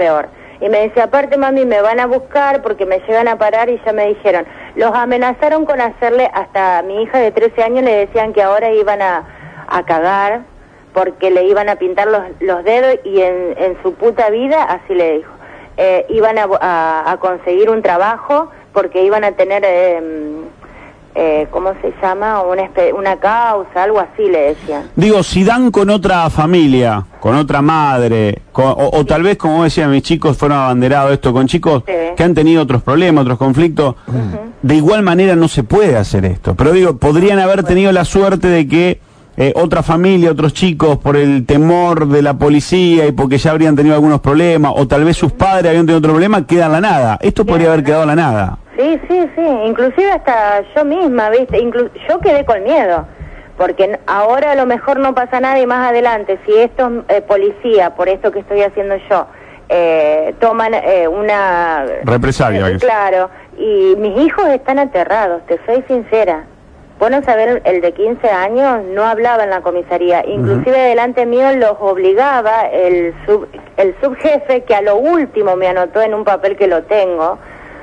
peor. Y me dice, aparte mami, me van a buscar porque me llegan a parar y ya me dijeron, los amenazaron con hacerle, hasta a mi hija de 13 años le decían que ahora iban a cagar porque le iban a pintar los dedos y en su puta vida, así le dijo, iban a conseguir un trabajo porque iban a tener, ¿cómo se llama? Una causa, algo así le decían. Digo, si dan con otra familia, con otra madre, o tal vez, como decían mis chicos, fueron abanderados esto, con chicos que han tenido otros problemas, otros conflictos, de igual manera no se puede hacer esto. Pero digo, podrían haber tenido la suerte de que otra familia, otros chicos, por el temor de la policía y porque ya habrían tenido algunos problemas, o tal vez sus padres habían tenido otro problema, queda en la nada. Esto podría haber quedado en la nada. Sí, inclusive hasta yo misma, ¿viste? Yo quedé con miedo, porque ahora a lo mejor no pasa nada y más adelante, si estos policías, por esto que estoy haciendo yo, toman una... represalia. Claro, y mis hijos están aterrados, te soy sincera. Vos no sabés, el de 15 años no hablaba en la comisaría, inclusive delante mío los obligaba el subjefe, que a lo último me anotó en un papel que lo tengo,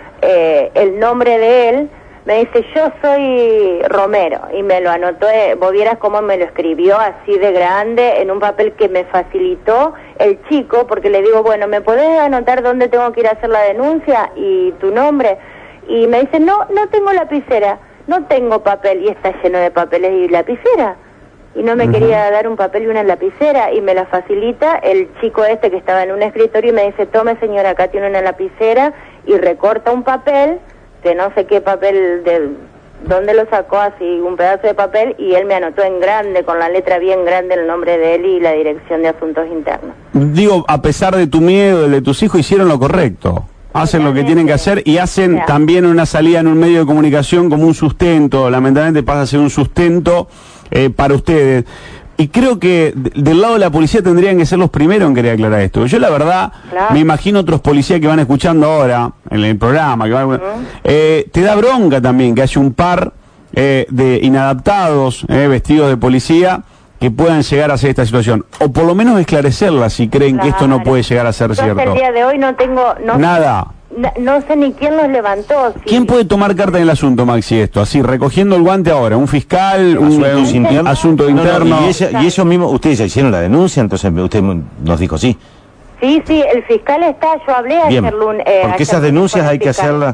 el nombre de él, me dice, yo soy Romero, y me lo anotó, vos vieras cómo me lo escribió así de grande, en un papel que me facilitó el chico, porque le digo, bueno, ¿me podés anotar dónde tengo que ir a hacer la denuncia y tu nombre? Y me dice, no tengo lapicera. No tengo papel, y está lleno de papeles y lapicera. Y no me quería dar un papel y una lapicera, y me la facilita el chico este que estaba en un escritorio y me dice, tome señora, acá tiene una lapicera, y recorta un papel, de no sé qué papel, de dónde lo sacó, así un pedazo de papel, y él me anotó en grande, con la letra bien grande, el nombre de él y la dirección de asuntos internos. Digo, a pesar de tu miedo, el de tus hijos, hicieron lo correcto. Hacen lo que tienen que hacer y hacen también una salida en un medio de comunicación como un sustento, lamentablemente pasa a ser un sustento para ustedes. Y creo que del lado de la policía tendrían que ser los primeros en querer aclarar esto. Yo la verdad me imagino otros policías que van escuchando ahora en el programa, te da bronca también que haya un par de inadaptados vestidos de policía que puedan llegar a hacer esta situación, o por lo menos esclarecerla si creen que esto no puede llegar a ser cierto. Hasta el día de hoy no tengo... nada. No sé ni quién los levantó. ¿Quién puede tomar carta en el asunto, Maxi, esto? Así, recogiendo el guante ahora, un fiscal, un asunto interno. Y ellos mismos, ustedes ya hicieron la denuncia, entonces usted nos dijo sí. Sí, el fiscal está, yo hablé ayer lunes. Porque esas denuncias hay que hacerlas...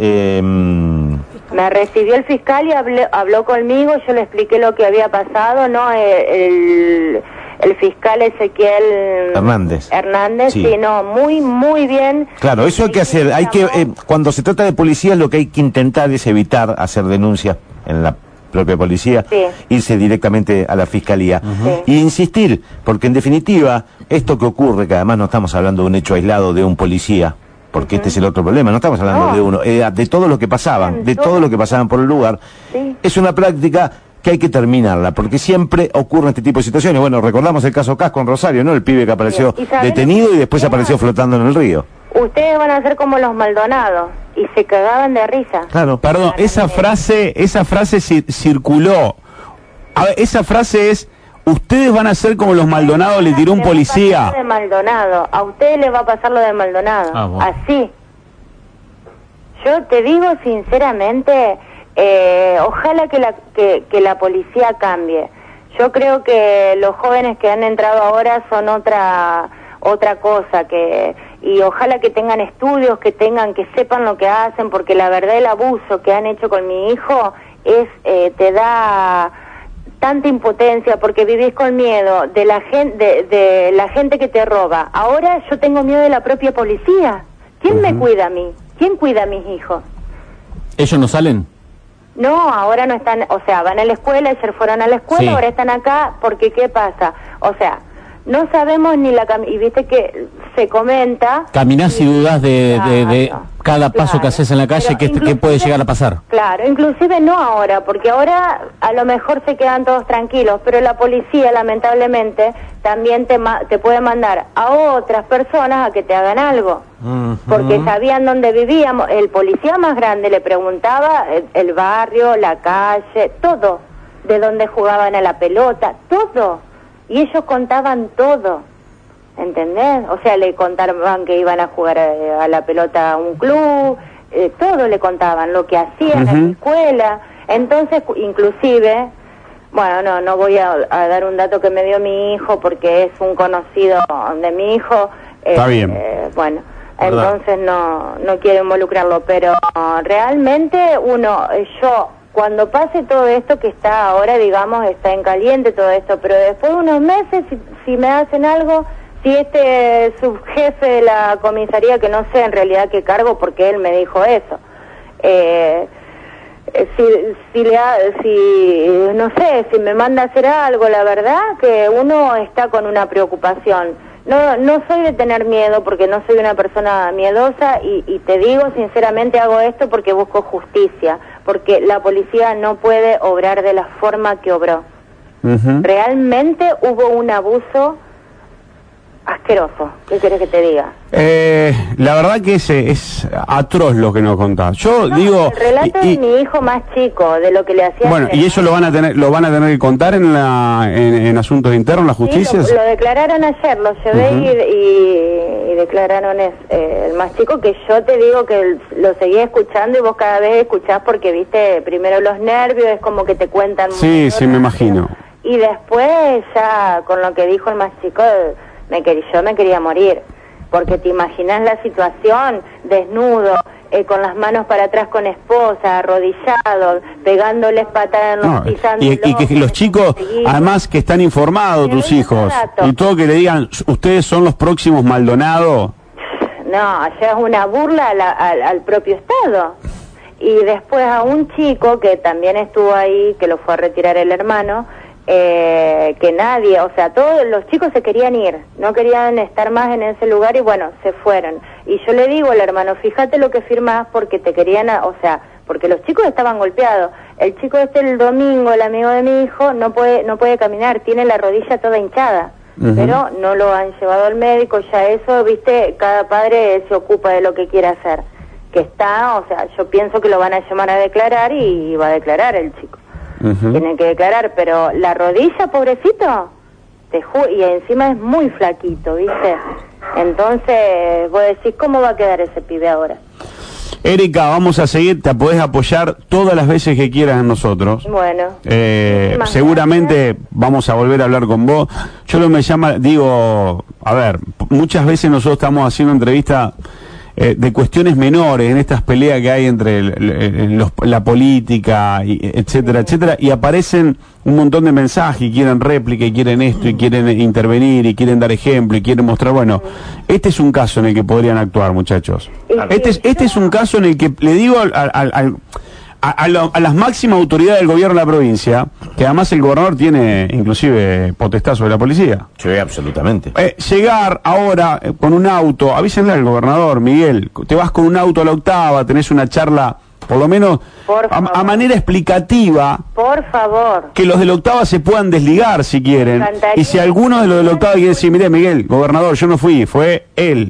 Me recibió el fiscal y habló conmigo, yo le expliqué lo que había pasado, ¿no? El fiscal Ezequiel Hernández, sí, no, muy bien. Claro, eso hay que hacer, cuando se trata de policías lo que hay que intentar es evitar hacer denuncias en la propia policía, irse directamente a la fiscalía y insistir, porque en definitiva, esto que ocurre, que además no estamos hablando de un hecho aislado de un policía, porque este es el otro problema, no estamos hablando de uno, de todo lo que pasaban, todo lo que pasaban por el lugar, es una práctica que hay que terminarla, porque siempre ocurre este tipo de situaciones. Bueno, recordamos el caso Casco en Rosario, ¿no? El pibe que apareció detenido y después apareció flotando en el río. Ustedes van a ser como los Maldonados, y se cagaban de risa. Claro, perdón, esa frase circuló. A ver, esa frase es... Ustedes van a ser como los Maldonados, le tiró un policía. De Maldonado. A ustedes les va a pasar lo de Maldonado. Bueno. Así. Yo te digo sinceramente, ojalá que la policía cambie. Yo creo que los jóvenes que han entrado ahora son otra cosa, y ojalá que tengan estudios, que sepan lo que hacen, porque la verdad el abuso que han hecho con mi hijo te da tanta impotencia, porque vivís con miedo de la gente que te roba. Ahora yo tengo miedo de la propia policía. ¿Quién me cuida a mí? ¿Quién cuida a mis hijos? ¿Ellos no salen? No, ahora no están, o sea, van a la escuela, ayer fueron a la escuela, ahora están acá, porque ¿qué pasa? O sea, no sabemos ni y viste que se comenta... Caminás y dudás de cada paso que haces en la calle, ¿qué puede llegar a pasar? Claro, inclusive no ahora, porque ahora a lo mejor se quedan todos tranquilos, pero la policía lamentablemente también te puede mandar a otras personas a que te hagan algo, porque sabían dónde vivíamos. El policía más grande le preguntaba el barrio, la calle, todo, de dónde jugaban a la pelota, todo. Y ellos contaban todo. ¿entendés? O sea, le contaban que iban a jugar a la pelota a un club, todo le contaban, lo que hacían en la escuela. Entonces, inclusive, bueno, no voy a dar un dato que me dio mi hijo porque es un conocido de mi hijo. Está bien. Bueno, entonces no quiero involucrarlo, pero realmente yo, cuando pase todo esto que está ahora, digamos, está en caliente todo esto, pero después de unos meses, si me hacen algo, si este subjefe de la comisaría, que no sé en realidad qué cargo, porque él me dijo eso, no sé, si me manda a hacer algo, la verdad que uno está con una preocupación. No soy de tener miedo porque no soy una persona miedosa y te digo sinceramente, hago esto porque busco justicia, porque la policía no puede obrar de la forma que obró. Realmente hubo un abuso asqueroso. ¿Qué querés que te diga? La verdad que es atroz lo que nos contás. Yo digo... El relato de mi hijo más chico, de lo que le hacía... Bueno, ¿y eso lo van a tener que contar en asuntos internos, la justicia? Sí, lo declararon ayer, lo llevé y declararon el más chico, que yo te digo que lo seguí escuchando y vos cada vez escuchás porque, viste, primero los nervios, es como que te cuentan... Sí, me imagino. Y después ya, con lo que dijo el más chico... yo me quería morir, porque te imaginas la situación, desnudo, con las manos para atrás con esposa, arrodillado, pegándoles patadas, y que los chicos, además que están informados, tus hijos, y todo que le digan, ustedes son los próximos Maldonado. No, ya es una burla al propio Estado. Y después a un chico que también estuvo ahí, que lo fue a retirar el hermano, que nadie, o sea, todos los chicos se querían ir, no querían estar más en ese lugar y bueno, se fueron. Y yo le digo al hermano, fíjate lo que firmás porque te querían, porque los chicos estaban golpeados. El chico el domingo, el amigo de mi hijo, no puede caminar, tiene la rodilla toda hinchada, pero no lo han llevado al médico, ya eso, viste, cada padre se ocupa de lo que quiere hacer. Yo pienso que lo van a llamar a declarar y va a declarar el chico. Tienen que declarar, pero la rodilla, pobrecito, y encima es muy flaquito, ¿viste? Entonces, vos decís, ¿cómo va a quedar ese pibe ahora? Erika, vamos a seguir, te podés apoyar todas las veces que quieras en nosotros. Bueno. Seguramente vamos a volver a hablar con vos. Muchas veces nosotros estamos haciendo entrevistas de cuestiones menores en estas peleas que hay entre la política, etcétera, etcétera, y aparecen un montón de mensajes y quieren réplica y quieren esto y quieren intervenir y quieren dar ejemplo y quieren mostrar, bueno, este es un caso en el que podrían actuar, muchachos. Este es un caso en el que le digo a las máximas autoridades del gobierno de la provincia, que además el gobernador tiene inclusive potestad sobre la policía. Sí, absolutamente. Llegar ahora con un auto, avísenle al gobernador, Miguel, te vas con un auto a la octava, tenés una charla, por lo menos a manera explicativa. Por favor. Que los de la octava se puedan desligar si quieren. Y si alguno de los de la octava quiere decir, mire Miguel, gobernador, yo no fui, fue él,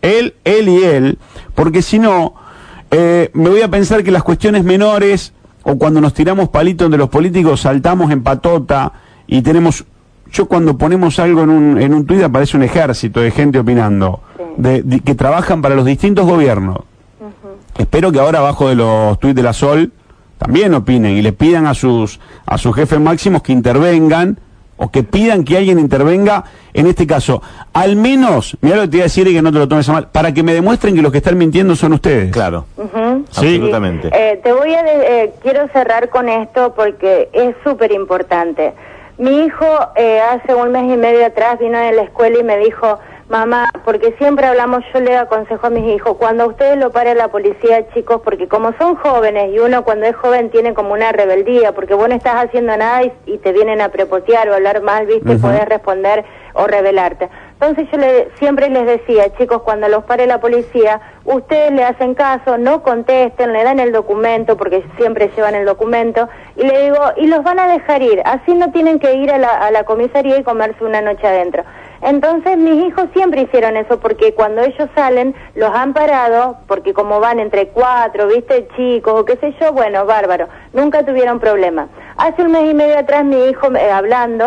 porque si no... me voy a pensar que las cuestiones menores, o cuando nos tiramos palitos de los políticos, saltamos en patota y tenemos... Yo cuando ponemos algo en un tuit aparece un ejército de gente opinando, que trabajan para los distintos gobiernos. Espero que ahora abajo de los tuits de la Sol también opinen y le pidan a sus jefes máximos que intervengan, o que pidan que alguien intervenga, en este caso, al menos, mirá lo que te iba a decir y que no te lo tomes a mal, para que me demuestren que los que están mintiendo son ustedes. Claro, ¿sí? Absolutamente. Quiero cerrar con esto porque es súper importante. Mi hijo hace un mes y medio atrás vino de la escuela y me dijo, mamá, porque siempre hablamos, yo le aconsejo a mis hijos, cuando a ustedes lo pare la policía, chicos, porque como son jóvenes y uno cuando es joven tiene como una rebeldía, porque vos no estás haciendo nada y te vienen a prepotear o hablar mal, viste, podés responder o rebelarte. Entonces yo siempre les decía, chicos, cuando los pare la policía, ustedes le hacen caso, no contesten, le dan el documento, porque siempre llevan el documento, y le digo, y los van a dejar ir, así no tienen que ir a la comisaría y comerse una noche adentro. Entonces mis hijos siempre hicieron eso, porque cuando ellos salen, los han parado, porque como van entre 4, viste, chicos, o qué sé yo, bueno, bárbaro, nunca tuvieron problema. Hace un mes y medio atrás mi hijo, hablando,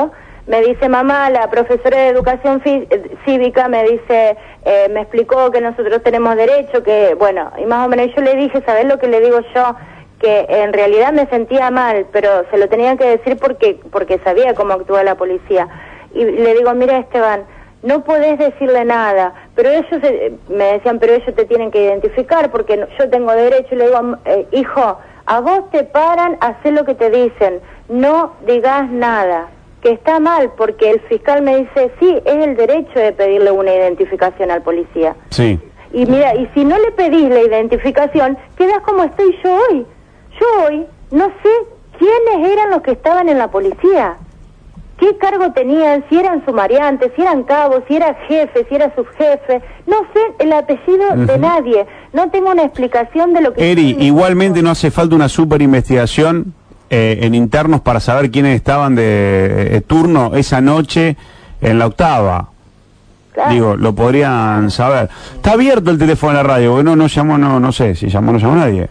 Me dice, mamá, la profesora de educación cívica me dice, me explicó que nosotros tenemos derecho, que, bueno, y más o menos yo le dije, ¿sabés lo que le digo yo? Que en realidad me sentía mal, pero se lo tenía que decir porque sabía cómo actúa la policía. Y le digo, mira, Esteban, no podés decirle nada, pero ellos me decían, pero ellos te tienen que identificar porque yo tengo derecho. Y le digo, hijo, a vos te paran, hacé lo que te dicen, no digas nada, que está mal, porque el fiscal me dice, sí, es el derecho de pedirle una identificación al policía. Sí. Y mira, y si no le pedís la identificación, quedás como estoy yo hoy. Yo hoy no sé quiénes eran los que estaban en la policía, qué cargo tenían, si eran sumariantes, si eran cabos, si era jefe, si era subjefe, no sé el apellido de nadie, no tengo una explicación de lo que... Eri, igualmente no hace falta una super investigación en internos para saber quiénes estaban de turno esa noche en la octava. Claro. Digo, lo podrían saber. Está abierto el teléfono de la radio, porque no llamó, no sé, si llamó no llamó nadie.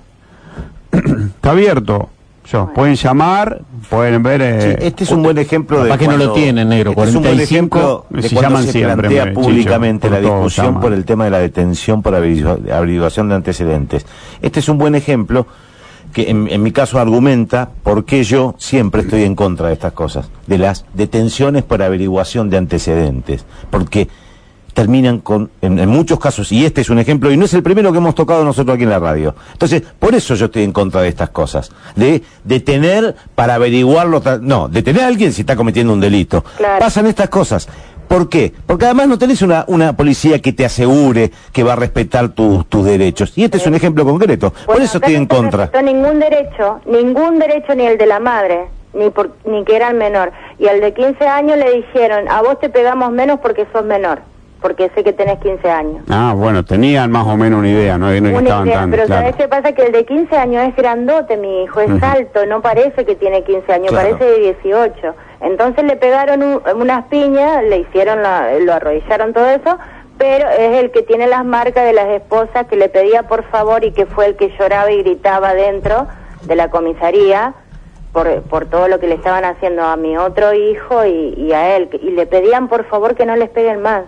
Está abierto. Pueden llamar, pueden ver... sí, este es un buen ejemplo de... ¿Para que no lo tienen, negro? Este es un buen ejemplo de si cuando se siempre, plantea públicamente Chicho, la discusión por el tema de la detención por averiguación de antecedentes. Este es un buen ejemplo que en mi caso argumenta por qué yo siempre estoy en contra de estas cosas, de las detenciones por averiguación de antecedentes, porque terminan con, en muchos casos, y este es un ejemplo, y no es el primero que hemos tocado nosotros aquí en la radio. Entonces, por eso yo estoy en contra de estas cosas, de detener para averiguarlo, no, detener a alguien si está cometiendo un delito. Claro. Pasan estas cosas. ¿Por qué? Porque además no tenés una policía que te asegure que va a respetar tus derechos. Y este es un ejemplo concreto. Por eso estoy en contra. No ningún derecho, ni el de la madre, ni que era el menor. Y al de 15 años le dijeron, a vos te pegamos menos porque sos menor, porque sé que tenés 15 años. Ah, bueno, tenían más o menos una idea, no estaban tan... Pero claro. ¿sabés qué pasa? Que el de 15 años es grandote, mi hijo, es alto, no parece que tiene 15 años, claro. Parece de 18. Entonces le pegaron unas piñas, le hicieron, lo arrodillaron, todo eso, pero es el que tiene las marcas de las esposas que le pedía por favor y que fue el que lloraba y gritaba dentro de la comisaría por todo lo que le estaban haciendo a mi otro hijo y a él, y le pedían por favor que no les peguen más.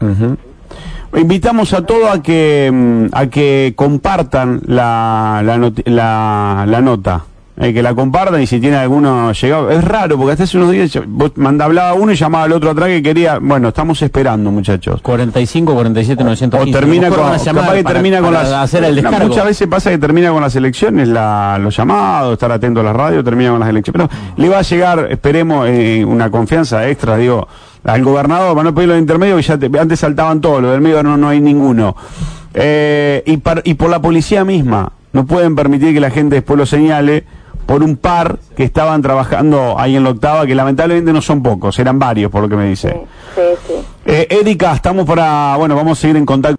Invitamos a todos a que compartan la nota, que la compartan, y si tiene alguno llegado, es raro porque hasta hace unos días vos hablaba uno y llamaba al otro atrás que quería, bueno, estamos esperando, muchachos. 45, 47, 915. O termina capaz que termina con las, hacer el descargo. Muchas veces pasa que termina con las elecciones, los llamados, estar atento a la radio, termina con las elecciones. Pero le va a llegar, esperemos, una confianza extra, digo, al gobernador, para no pedirlo de intermedio, que ya antes saltaban todos, lo del medio no hay ninguno. Y por la policía misma, no pueden permitir que la gente después lo señale por un par que estaban trabajando ahí en la octava, que lamentablemente no son pocos, eran varios por lo que me dice. Sí. Erika, estamos vamos a seguir en contacto.